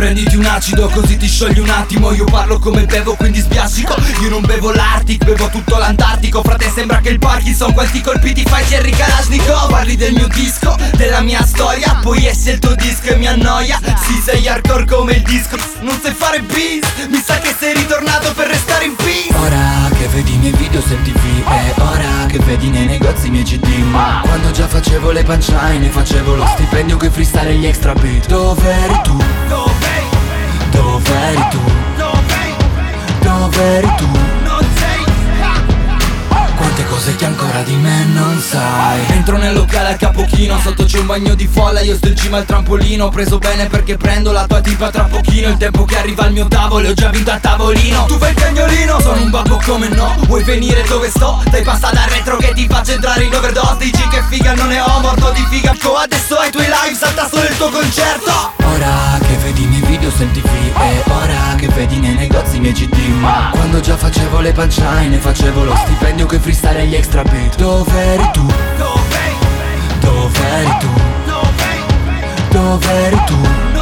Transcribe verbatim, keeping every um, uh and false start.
Prenditi un acido così ti sciogli un attimo. Io parlo come bevo quindi sbiascico. Io non bevo l'Arctic, bevo tutto l'Antartico. Frate sembra che il Parkinson quanti colpi ti fai Jerry Kalashnikov. Parli del mio disco, della mia storia, poi esce il tuo disco e mi annoia. Sì, sei hardcore come il disco, non sai fare beat. Mi sa che sei ritornato per restare in peace. Ora che vedi i miei video su M T V, è ora che vedi nei negozi i miei C D. Ma quando già facevo le punchline e facevo lo stipendio coi freestyle e gli extra beat, dov'eri tu? Dov'eri? Dov'eri tu? Dov'eri? Dov'eri tu? Non sei. Quante cose che ancora di me non sai. Entro nel locale a Capochino, sotto c'è un bagno di folla, io sto in cima al trampolino. Ho preso bene perché prendo la tua tipa tra pochino. Il tempo che arriva al mio tavolo, ho già vinto a tavolino. Tu fai il cagnolino, sono un babbo come no. Vuoi venire dove sto? Dai passa dal retro che ti faccio entrare in overdose. Dici che figa non ne ho, morto di figa. Adesso ai tuoi live, salta solo il tuo concerto. Ora che vedi i miei video su M T V, è ora che vedi nei negozi i miei C D. Ma quando già facevo le punchline e facevo lo stipendio coi freestyle e gli extra beat, dov'eri tu? Dov'eri? Dov'eri tu? Dov'eri? Dov'eri tu?